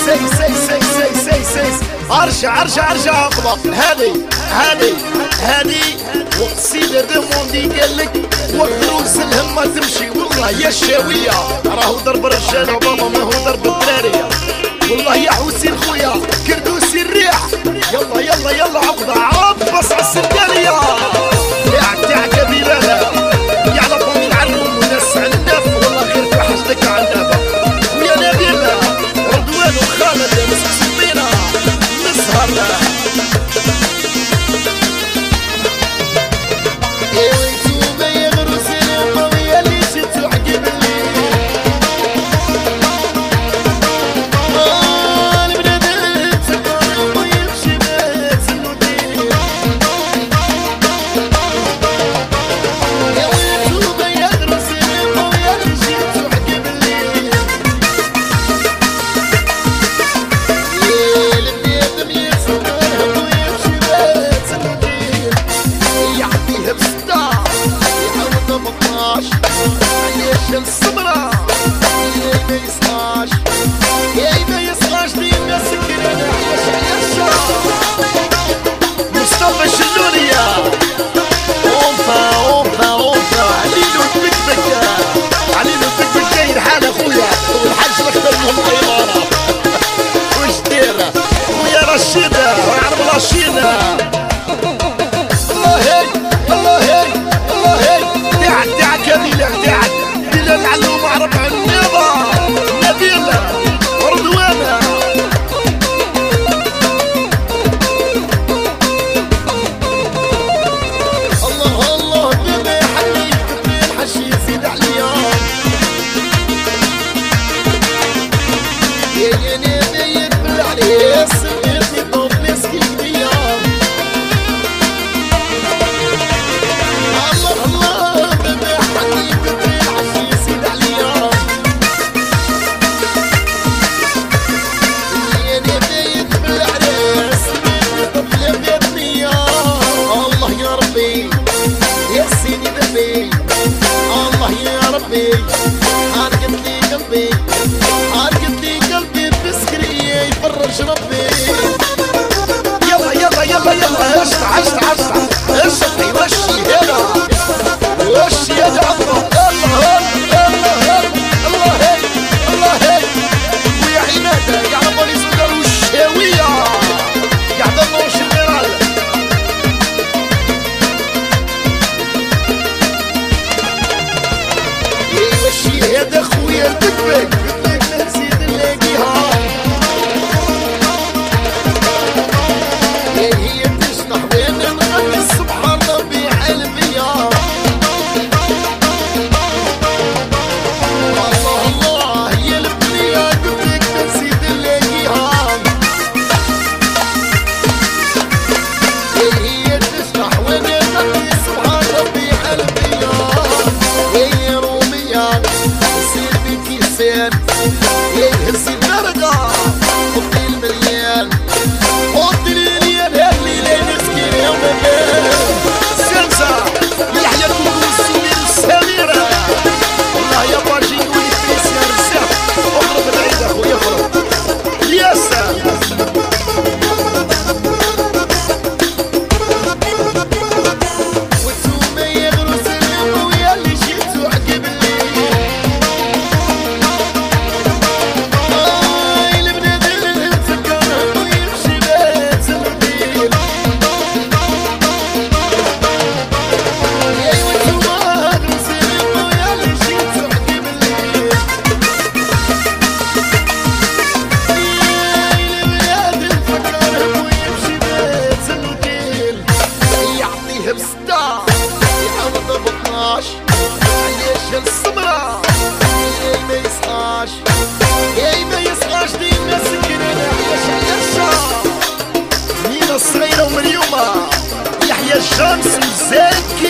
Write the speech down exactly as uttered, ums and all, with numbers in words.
سي سي سي سي سي سي ارجع ارجع ارجع عقبة. هذه هذه هذه وقصيدة ديموندي قال لك وكروز الهمة تمشي. والله يا الشاوية راهو ضرب الرجال وبابا ما هو ضرب الدرارية. والله يا حسين خويا كردوسي الريح. يلا يلا يلا عقبة عبص على السندالية تاعك تاعك يا بلال يعرفوا من علوم وناس عناف. والله غير في حاجتك عنابة ويا نبيل رضوان وخالد مسكسبينا نسهر. الصبرة يا ما يسقاش يا ما يسقاش دي الناس كلنا عيش عيشة. مصطفى الشلونية اوفا اوفا اوفا عليلو البكبك عليلو البكبك جاي الحال اخويا والحاج الاخضر من الطيارة. وش دايرة ويا رشيدة وعرب رشيدة. الله هي الله هي الله هي تاعك تاعك يا بلال تاعك نعلم عرب عنابة نبيلة ورضوانة. الله الله بما يحليك بما الحشي يزيد عليا. يا يا نبي يدبر عليه سميتني طوب مسكين بيا. الله الله بما يحليك الله يا ربي حرقت لي قلبي حرقت لي قلبي بسكرية يفرج ربي. يلا يلا يلا يلا اشطع اشطع اشطع اشطع وشي هنا وشي هنا عمره. الله الله الله هي الله هي ويا عمادة قاعد بالي صدر والشاوية قاعد نوش الميرال. هذا خويا البكبك بدك نزيد نلاقيها. هي تشطح وين نغني سبحان ربي حلمية. الله الله هي البنية بدك نزيد نلاقيها. هي تشطح وين نغني سبحان ربي حلمية. هي رومية يهز الدرجة حطي المليان حطي المليان هاللي لا مسكين يا مكان. سلسة يحيى الكوكوس ومين السميرة. والله يا باجي نقولي فيس يا رزاق اضرب العيد اخويا اضرب يا سلام. وانتوما يغرس الهم ويا اللي جيتو عقب الليل. عيش الصبرة يا ما يسقاش يا ما يسقاش دي الناس كلنا عيش عيشة. مينا الصغيرة ومريومة يحيى الشمس وزاكي